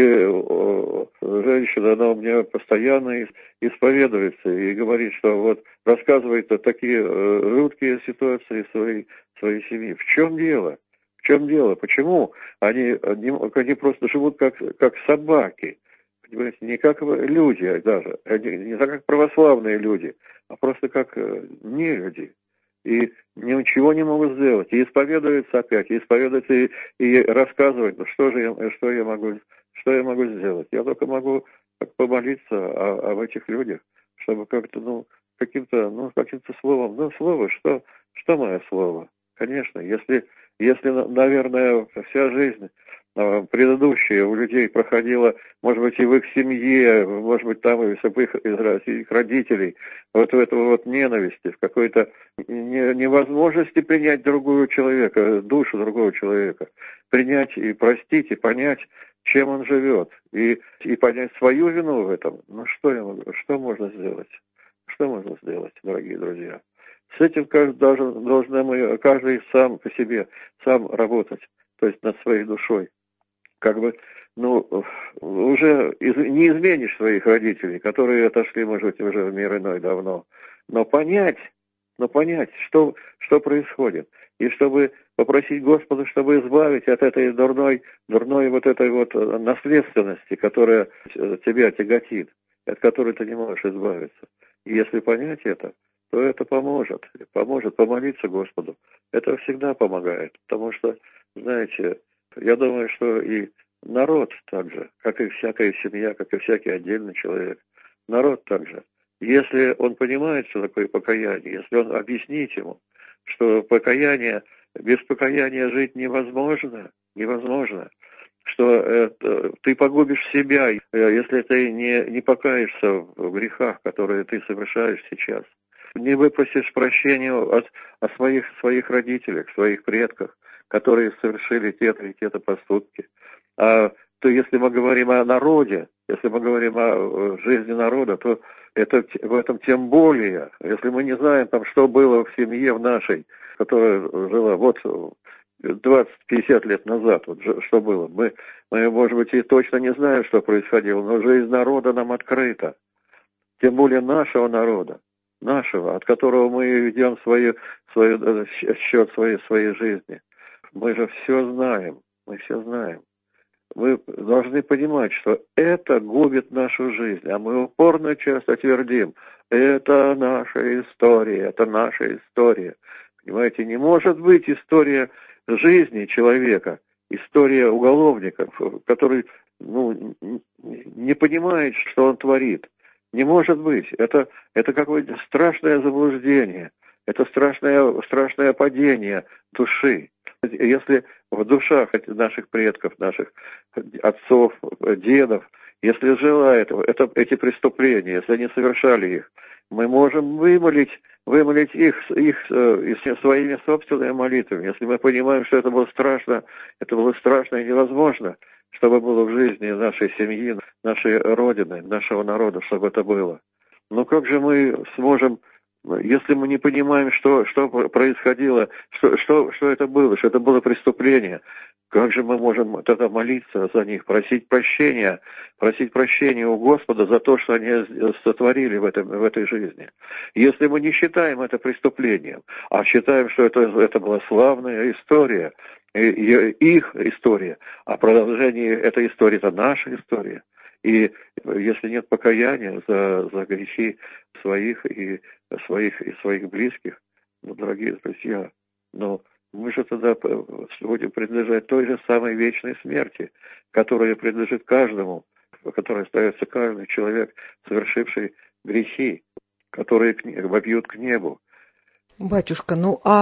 женщина, она у меня постоянно исповедуется и говорит, что рассказывает такие жуткие ситуации своей семьи. В чем дело? Почему они просто живут как собаки? Понимаете, не как люди даже, не как православные люди, а просто как нелюди. И ничего не могут сделать. И исповедуются опять, и рассказывают, что я могу сделать. Я только могу помолиться об этих людях, чтобы как-то, каким-то словом. Слово, что мое слово? Конечно, если, наверное, вся жизнь предыдущая у людей проходила, может быть, и в их семье, может быть, там и их родителей, в эту ненависти, в какой-то невозможности принять другого человека, душу другого человека, принять и простить, и понять, чем он живет, и понять свою вину в этом. Что можно сделать? Что можно сделать, дорогие друзья? С этим каждый сам по себе, сам работать, то есть над своей душой. Уже не изменишь своих родителей, которые отошли, может быть, уже в мир иной давно. Но понять, что происходит. И чтобы попросить Господа, чтобы избавить от этой дурной наследственности, которая тебя тяготит, от которой ты не можешь избавиться. И если понять это, то это поможет помолиться Господу. Это всегда помогает, потому что, знаете, я думаю, что и народ также, как и всякая семья, как и всякий отдельный человек, народ также, если он понимает, что такое покаяние, если он объяснит ему, что без покаяния жить невозможно, что ты погубишь себя, если ты не покаешься в грехах, которые ты совершаешь сейчас, не выпросишь прощения от своих родителей, своих предков, которые совершили те-то поступки. То если мы говорим о народе, если мы говорим о жизни народа, то в этом тем более, если мы не знаем, что было в семье в нашей, которая жила 20-50 лет назад, что было. Мы, может быть, и точно не знаем, что происходило, но жизнь народа нам открыта. Тем более нашего народа, от которого мы ведем счет своей жизни. Мы же все знаем. Мы должны понимать, что это губит нашу жизнь, а мы упорно часто твердим, это наша история. Понимаете, не может быть история жизни человека, история уголовника, который не понимает, что он творит. Не может быть. Это какое-то страшное заблуждение, это страшное падение души. Если в душах наших предков, наших отцов, дедов, если жило эти преступления, если они совершали их, мы можем вымолить их своими собственными молитвами. Если мы понимаем, что это было страшно и невозможно, чтобы было в жизни нашей семьи, нашей Родины, нашего народа, чтобы это было. Но как же мы сможем, если мы не понимаем, что происходило, что это было преступление, как же мы можем тогда молиться за них, просить прощения у Господа за то, что они сотворили в этой жизни? Если мы не считаем это преступлением, а считаем, что это была славная история, их история, а продолжение этой истории – это наша история. И если нет покаяния за грехи своих и своих близких, дорогие друзья, но мы же тогда будем принадлежать той же самой вечной смерти, которая принадлежит каждому, которая остается каждый человек, совершивший грехи, которые вопьют к небу. Батюшка,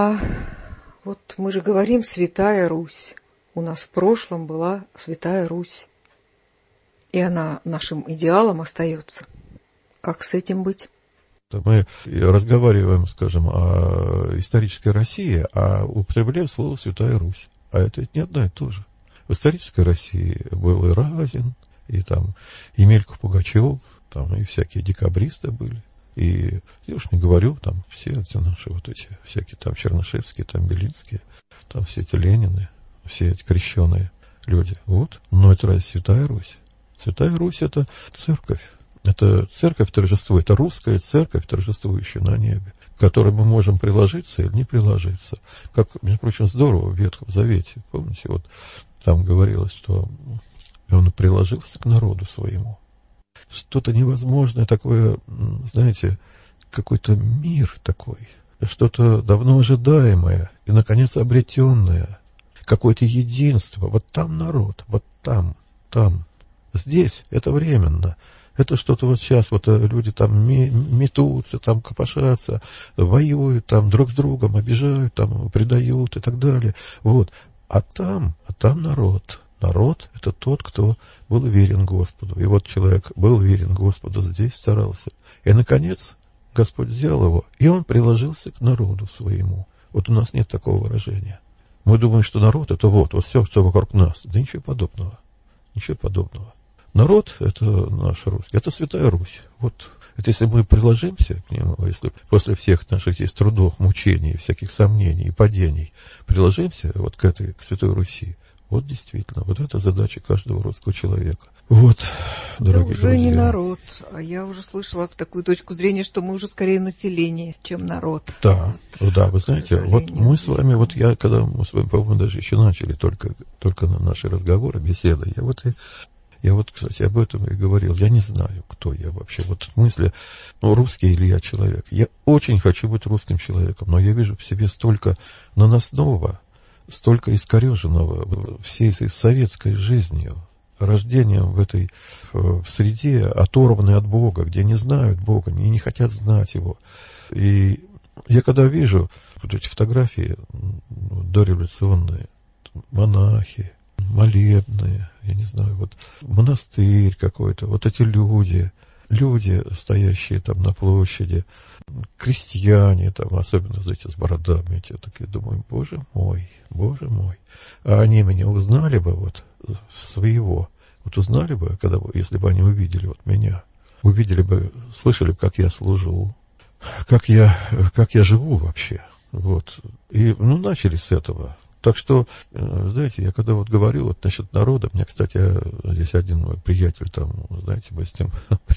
вот мы же говорим «Святая Русь». У нас в прошлом была Святая Русь. И она нашим идеалом остается. Как с этим быть? Мы разговариваем, скажем, о исторической России, а употребляем слово «Святая Русь». А это ведь не одно и то же. В исторической России был и Разин, и Емелька Пугачев, и всякие декабристы были. И я уж не говорю, все эти наши всякие Чернышевские, Белинские, все эти Ленины, все эти крещеные люди. Но это разве Святая Русь? Святая Русь – это церковь. Это церковь торжествует, это русская церковь, торжествующая на небе, к которой мы можем приложиться или не приложиться. Как, между прочим, здорово в Ветхом Завете. Помните, там говорилось, что он приложился к народу своему. Что-то невозможное такое, знаете, какой-то мир такой, что-то давно ожидаемое и, наконец, обретенное, какое-то единство. Там народ, там. Здесь это временно. Это что-то сейчас, люди метутся, копошатся, воюют, друг с другом обижают, предают и так далее. А там народ. Народ – это тот, кто был верен Господу. И человек был верен Господу, здесь старался. И, наконец, Господь взял его, и он приложился к народу своему. У нас нет такого выражения. Мы думаем, что народ – это все, что вокруг нас. Да ничего подобного. Ничего подобного. Народ – это наш русский, это Святая Русь. Это если мы приложимся к нему, если после всех наших есть трудов, мучений, всяких сомнений и падений, приложимся к Святой Руси, действительно, это задача каждого русского человека. Дорогие уже друзья. Не народ, а я уже слышала такую точку зрения, что мы уже скорее население, чем народ. Да, вы знаете, мы с вами, когда мы с вами, по-моему, даже еще начали только на наши разговоры, беседы, я кстати, об этом и говорил. Я не знаю, кто я вообще. Мысли, русский или я человек. Я очень хочу быть русским человеком, но я вижу в себе столько наносного, столько искореженного всей этой советской жизнью, рождением в среде, оторванной от Бога, где не знают Бога, не хотят знать Его. И я когда вижу эти фотографии дореволюционные, монахи, молебные, я не знаю, монастырь какой-то, эти люди, стоящие на площади, крестьяне, особенно, знаете, с бородами, я такие думаю, боже мой, а они меня узнали бы своего, узнали бы, если бы они увидели меня, увидели бы, слышали, как я служу, как я живу вообще, и, начали с этого. Так что, знаете, я когда говорю насчет народа, у меня, кстати, здесь один мой приятель, знаете, мы с ним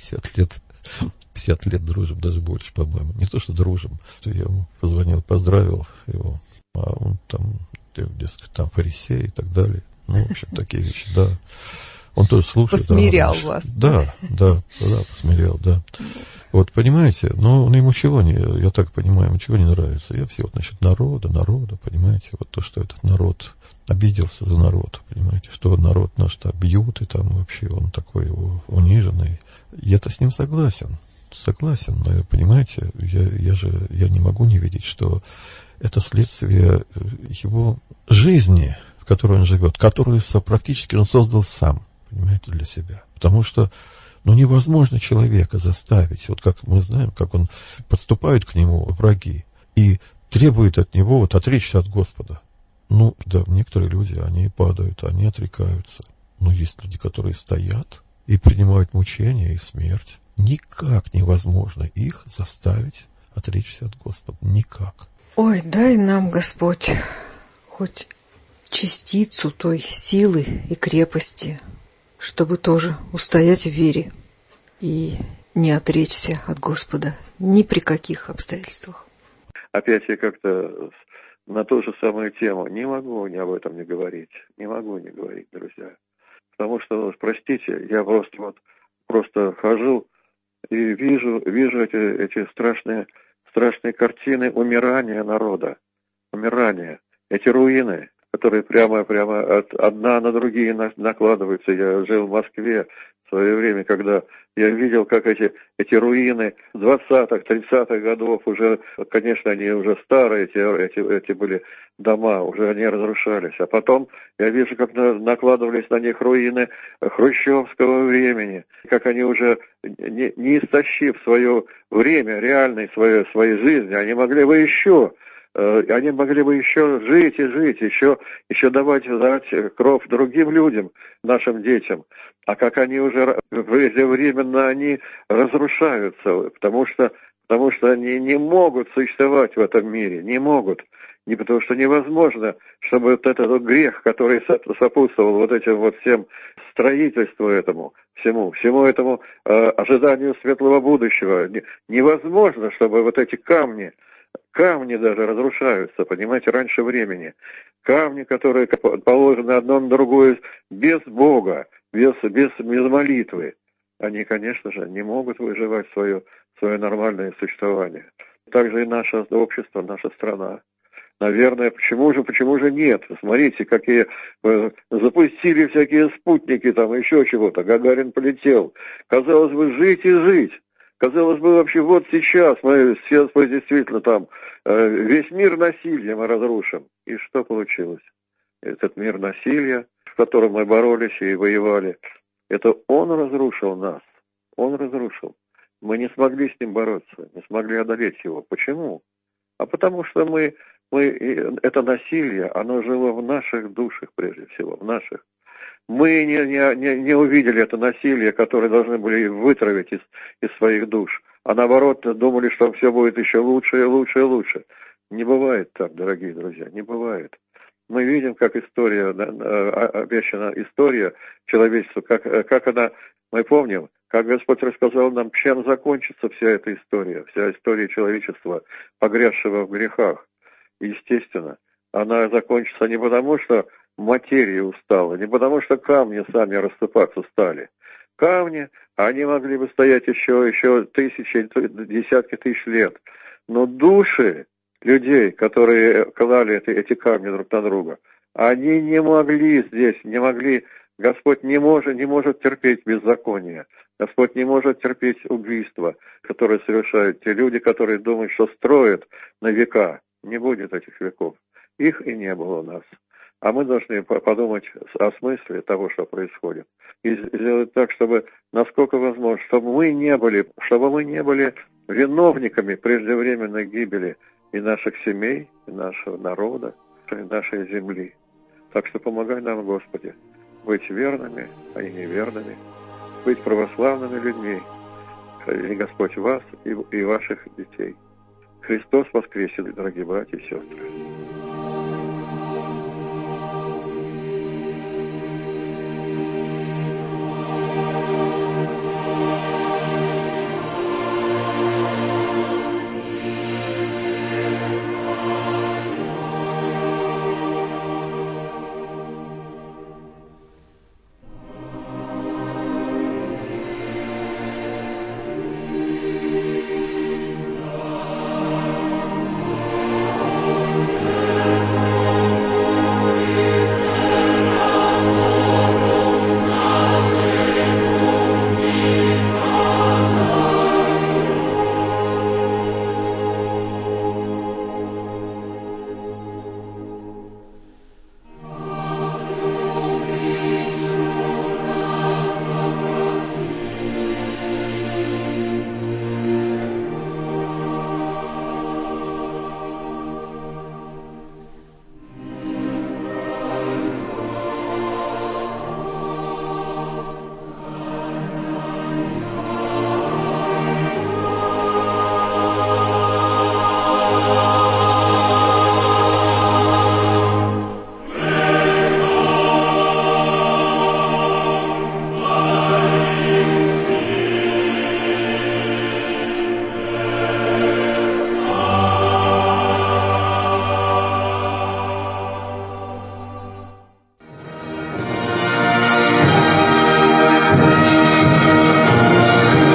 50 лет дружим, даже больше, по-моему. Не то, что дружим, что я ему позвонил, поздравил его, а он дескать, фарисей и так далее. В общем, такие вещи, да. Он тоже слушает. Посмирял вас. Да, посмирял, да. Понимаете, ему чего я так понимаю, ему чего не нравится. Я все насчет народа, понимаете, то, что этот народ обиделся за народ, понимаете, что народ наш бьют, и вообще он такой униженный. Я-то с ним согласен, но, понимаете, я не могу не видеть, что это следствие его жизни, в которой он живет, которую практически он создал сам, понимаете, для себя. Потому что невозможно человека заставить, как мы знаем, как он подступают к нему враги и требуют от него отречься от Господа. Да, некоторые люди, они падают, они отрекаются. Но есть люди, которые стоят и принимают мучения и смерть. Никак невозможно их заставить отречься от Господа. Никак. Ой, дай нам, Господь, хоть частицу той силы и крепости, чтобы тоже устоять в вере и не отречься от Господа ни при каких обстоятельствах. Опять я как-то на ту же самую тему. Не могу об этом не говорить. Не могу не говорить, друзья. Потому что, простите, я просто хожу и вижу эти страшные картины умирания народа. Умирания. Эти руины, которые прямо одна на другие накладываются. Я жил в Москве в свое время, когда я видел, как эти руины 20-х, 30-х годов уже, конечно, они уже старые, эти были дома, уже они разрушались. А потом я вижу, как накладывались на них руины хрущевского времени, как они уже, не истощив свое время реальной своей жизни, они могли бы еще жить и жить, еще давать кровь другим людям, нашим детям. А как они уже преждевременно они разрушаются, потому что они не могут существовать в этом мире, не могут. Не потому что невозможно, чтобы вот этот грех, который сопутствовал вот этим вот всем строительству этому, всему этому ожиданию светлого будущего, невозможно, чтобы вот эти камни даже разрушаются, понимаете, раньше времени. Камни, которые положены одно на другое без Бога, без молитвы, они, конечно же, не могут выживать свое нормальное существование. Также и наше общество, наша страна. Наверное, почему же нет? Смотрите, какие запустили всякие спутники, там еще чего-то. Гагарин полетел. Казалось бы, жить и жить. Казалось бы, вообще вот сейчас мы действительно там весь мир насилия мы разрушим. И что получилось? Этот мир насилия, в котором мы боролись и воевали, это он разрушил нас. Он разрушил. Мы не смогли с ним бороться, не смогли одолеть его. Почему? А потому что это насилие, оно жило в наших душах прежде всего, в наших. Мы не увидели это насилие, которое должны были вытравить из своих душ, а наоборот думали, что все будет еще лучше и лучше и лучше. Не бывает так, дорогие друзья, не бывает. Мы видим, как обещана история человечества, как она, мы помним, как Господь рассказал нам, чем закончится вся эта история, вся история человечества, погрязшего в грехах. Естественно, она закончится не потому, что материя устала, не потому, что камни сами рассыпаться стали. Камни, они могли бы стоять еще тысячи, десятки тысяч лет. Но души людей, которые клали эти камни друг на друга, они не могли, Господь не может терпеть беззаконие. Господь не может терпеть убийства, которые совершают те люди, которые думают, что строят на века. Не будет этих веков. Их и не было у нас. А мы должны подумать о смысле того, что происходит. И сделать так, чтобы, насколько возможно, чтобы мы не были виновниками преждевременной гибели и наших семей, и нашего народа, и нашей земли. Так что помогай нам, Господи, быть верными, а не неверными, быть православными людьми, храни Господь вас и ваших детей. Христос воскресе, дорогие братья и сестры.